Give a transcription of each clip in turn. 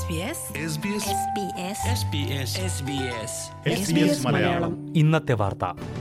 മലയാളം ഇന്നത്തെ വാർത്ത.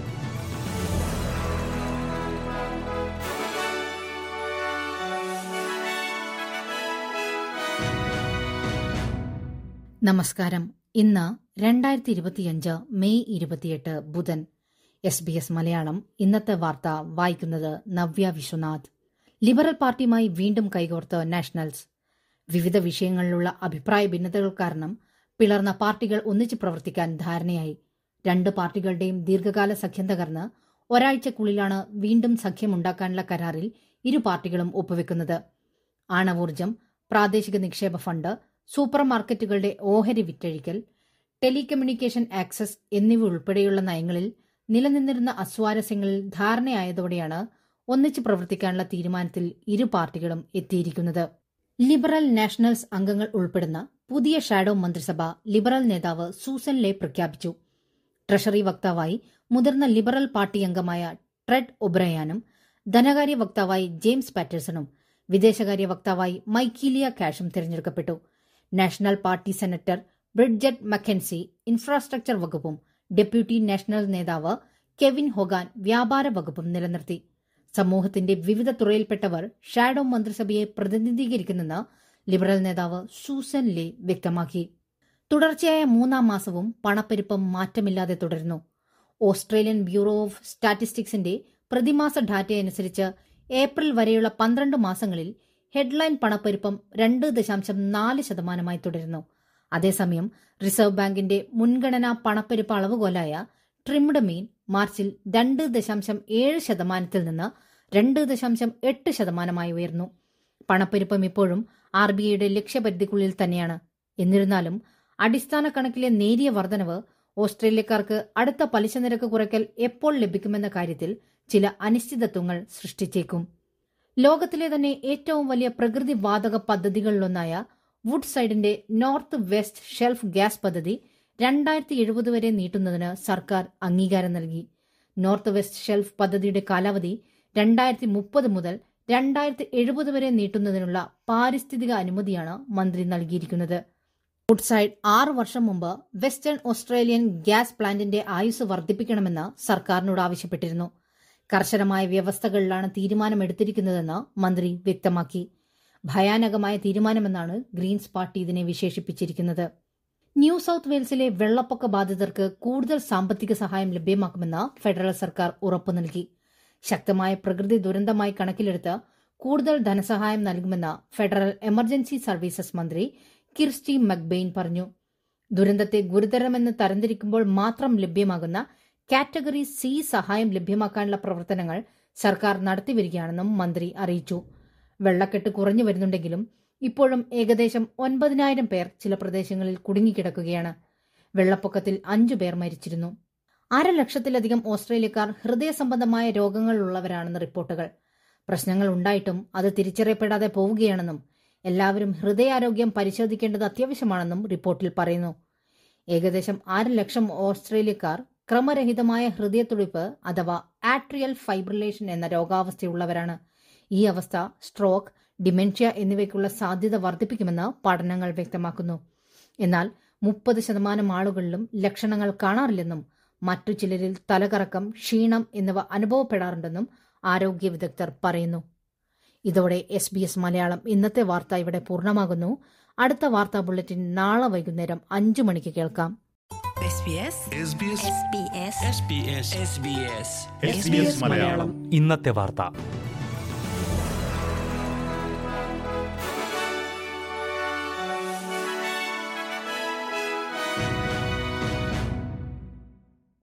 നമസ്കാരം. ഇന്ന് 2025 മെയ് 28 ബുധൻ. SBS മലയാളം ഇന്നത്തെ വാർത്ത വായിക്കുന്നത് നവ്യ വിശ്വനാഥ്. ലിബറൽ പാർട്ടിയുമായി വീണ്ടും കൈകോർത്ത് നാഷണൽസ്. വിവിധ വിഷയങ്ങളിലുള്ള അഭിപ്രായ ഭിന്നതകൾ കാരണം പിളർന്ന പാർട്ടികൾ ഒന്നിച്ച് പ്രവർത്തിക്കാൻ ധാരണയായി. രണ്ട് പാർട്ടികളുടെയും ദീർഘകാല സഖ്യം തകർന്ന് ഒരാഴ്ചക്കുള്ളിലാണ് വീണ്ടും സഖ്യമുണ്ടാക്കാനുള്ള കരാറിൽ ഇരു പാർട്ടികളും ഒപ്പുവെക്കുന്നത്. ആണവോർജ്ജം, പ്രാദേശിക നിക്ഷേപ ഫണ്ട്, സൂപ്പർ മാർക്കറ്റുകളുടെ ഓഹരി വിറ്റഴിക്കൽ, ടെലികമ്മ്യൂണിക്കേഷൻ ആക്സസ് എന്നിവ ഉൾപ്പെടെയുള്ള നയങ്ങളിൽ നിലനിന്നിരുന്ന അസ്വാരസ്യങ്ങളിൽ ധാരണയായതോടെയാണ് ഒന്നിച്ച് പ്രവർത്തിക്കാനുള്ള തീരുമാനത്തിൽ ഇരു പാർട്ടികളും എത്തിയിരിക്കുന്നത്. ലിബറൽ നാഷണൽസ് അംഗങ്ങൾ ഉൾപ്പെടുന്ന പുതിയ ഷാഡോ മന്ത്രിസഭ ലിബറൽ നേതാവ് സൂസൻ ലേ പ്രഖ്യാപിച്ചു. ട്രഷറി വക്താവായി മുതിർന്ന ലിബറൽ പാർട്ടി അംഗമായ ട്രെഡ് ഒബ്രയാനും ധനകാര്യ വക്താവായി ജെയിംസ് പാറ്റേഴ്സണും വിദേശകാര്യ വക്താവായി മൈക്കീലിയ കാഷും തിരഞ്ഞെടുക്കപ്പെട്ടു. National party senator Bridget McKenzie infrastructure വകുപ്പും ഡെപ്യൂട്ടി നാഷണൽ നേതാവ് കെവിൻ ഹൊഗാൻ വ്യാപാര വകുപ്പും നിലനിർത്തി. സമൂഹത്തിന്റെ വിവിധ തുറയിൽപ്പെട്ടവർ ഷാഡോ മന്ത്രിസഭയെ പ്രതിനിധീകരിക്കുന്നെന്ന് ലിബറൽ നേതാവ് സൂസൻ ലേ വ്യക്തമാക്കി. തുടർച്ചയായ 3-ാം മാസവും പണപ്പെരുപ്പം മാറ്റമില്ലാതെ തുടരുന്നു. ഓസ്ട്രേലിയൻ ബ്യൂറോ ഓഫ് സ്റ്റാറ്റിസ്റ്റിക്സിന്റെ പ്രതിമാസ ഡാറ്റയനുസരിച്ച് ഏപ്രിൽ വരെയുള്ള 12 മാസങ്ങളിൽ ഹെഡ്ലൈൻ പണപ്പെരുപ്പം 2.4% തുടരുന്നു. അതേസമയം റിസർവ് ബാങ്കിന്റെ മുൻഗണനാ പണപ്പെരുപ്പ അളവുകോലായ ട്രിംഡ് മീൻ മാർച്ചിൽ 2.7% നിന്ന് 2.8% ഉയർന്നു. പണപ്പെരുപ്പം ഇപ്പോഴും RBIയുടെ ലക്ഷ്യപരിധിക്കുള്ളിൽ തന്നെയാണ്. എന്നിരുന്നാലും അടിസ്ഥാന കണക്കിലെ നേരിയ വർധനവ് ഓസ്ട്രേലിയക്കാർക്ക് അടുത്ത പലിശ നിരക്ക് കുറയ്ക്കൽ എപ്പോൾ ലഭിക്കുമെന്ന കാര്യത്തിൽ ചില അനിശ്ചിതത്വങ്ങൾ സൃഷ്ടിച്ചേക്കും. ലോകത്തിലെ തന്നെ ഏറ്റവും വലിയ പ്രകൃതി വാതക പദ്ധതികളിലൊന്നായ വുഡ്സൈഡിന്റെ നോർത്ത് വെസ്റ്റ് ഷെൽഫ് ഗ്യാസ് പദ്ധതി 2070 വരെ നീട്ടുന്നതിന് സർക്കാർ അംഗീകാരം നൽകി. നോർത്ത് വെസ്റ്റ് ഷെൽഫ് പദ്ധതിയുടെ കാലാവധി 2030 മുതൽ 2070 വരെ നീട്ടുന്നതിനുള്ള പാരിസ്ഥിതിക അനുമതിയാണ് മന്ത്രി നൽകിയിരിക്കുന്നത്. വുഡ്സൈഡ് 6 വർഷം മുമ്പ് വെസ്റ്റേൺ ഓസ്ട്രേലിയൻ ഗ്യാസ് പ്ലാന്റിന്റെ ആയുസ് വർദ്ധിപ്പിക്കണമെന്ന് സർക്കാരിനോട് ആവശ്യപ്പെട്ടിരുന്നു. കർശനമായ വ്യവസ്ഥകളിലാണ് തീരുമാനമെടുത്തിരിക്കുന്നതെന്ന് മന്ത്രി വ്യക്തമാക്കി. ഭയാനകമായ തീരുമാനമെന്നാണ് ഗ്രീൻസ് പാർട്ടി ഇതിനെ വിശേഷിപ്പിച്ചിരിക്കുന്നത്. ന്യൂ സൌത്ത് വെയിൽസിലെ വെള്ളപ്പൊക്ക ബാധിതർക്ക് കൂടുതൽ സാമ്പത്തിക സഹായം ലഭ്യമാക്കുമെന്ന് ഫെഡറൽ സർക്കാർ ഉറപ്പു നൽകി. ശക്തമായ പ്രകൃതി ദുരന്തമായി കണക്കിലെടുത്ത് കൂടുതൽ ധനസഹായം നൽകുമെന്ന് ഫെഡറൽ എമർജൻസി സർവീസസ് മന്ത്രി കിർസ്റ്റി മക്ബെയിൻ പറഞ്ഞു. ദുരന്തത്തെ ഗുരുതരമെന്ന് തരംതിരിക്കുമ്പോൾ മാത്രം ലഭ്യമാകുന്ന കാറ്റഗറി സി സഹായം ലഭ്യമാക്കാനുള്ള പ്രവർത്തനങ്ങൾ സർക്കാർ നടത്തിവരികയാണെന്നും മന്ത്രി അറിയിച്ചു. വെള്ളക്കെട്ട് കുറഞ്ഞു വരുന്നുണ്ടെങ്കിലും ഇപ്പോഴും ഏകദേശം 9,000 പേർ ചില പ്രദേശങ്ങളിൽ കുടുങ്ങിക്കിടക്കുകയാണ്. വെള്ളപ്പൊക്കത്തിൽ 5 പേർ മരിച്ചിരുന്നു. 1,00,000-ലധികം ഓസ്ട്രേലിയക്കാർ ഹൃദയ സംബന്ധമായ രോഗങ്ങളുള്ളവരാണെന്ന് റിപ്പോർട്ടുകൾ. പ്രശ്നങ്ങൾ ഉണ്ടായിട്ടും അത് തിരിച്ചറിയപ്പെടാതെ പോവുകയാണെന്നും എല്ലാവരും ഹൃദയാരോഗ്യം പരിശോധിക്കേണ്ടത് അത്യാവശ്യമാണെന്നും റിപ്പോർട്ടിൽ പറയുന്നു. ഏകദേശം 1,00,000 ഓസ്ട്രേലിയക്കാർ ക്രമരഹിതമായ ഹൃദയത്തുടിപ്പ് അഥവാ ആട്രിയൽ ഫൈബ്രിലേഷൻ എന്ന രോഗാവസ്ഥയുള്ളവരാണ്. ഈ അവസ്ഥ സ്ട്രോക്ക്, ഡിമെൻഷ്യ എന്നിവയ്ക്കുള്ള സാധ്യത വർദ്ധിപ്പിക്കുമെന്ന് പഠനങ്ങൾ വ്യക്തമാക്കുന്നു. എന്നാൽ 30% ആളുകളിലും ലക്ഷണങ്ങൾ കാണാറില്ലെന്നും മറ്റു ചിലരിൽ തലകറക്കം, ക്ഷീണം എന്നിവ അനുഭവപ്പെടാറുണ്ടെന്നും ആരോഗ്യ വിദഗ്ധർ പറയുന്നു. ഇതോടെ SBS മലയാളം ഇന്നത്തെ വാർത്ത ഇവിടെ പൂർണ്ണമാകുന്നു. അടുത്ത വാർത്താ ബുള്ളറ്റിൻ നാളെ വൈകുന്നേരം 5 മണിക്ക് കേൾക്കാം. ഇന്നത്തെ വാർത്ത.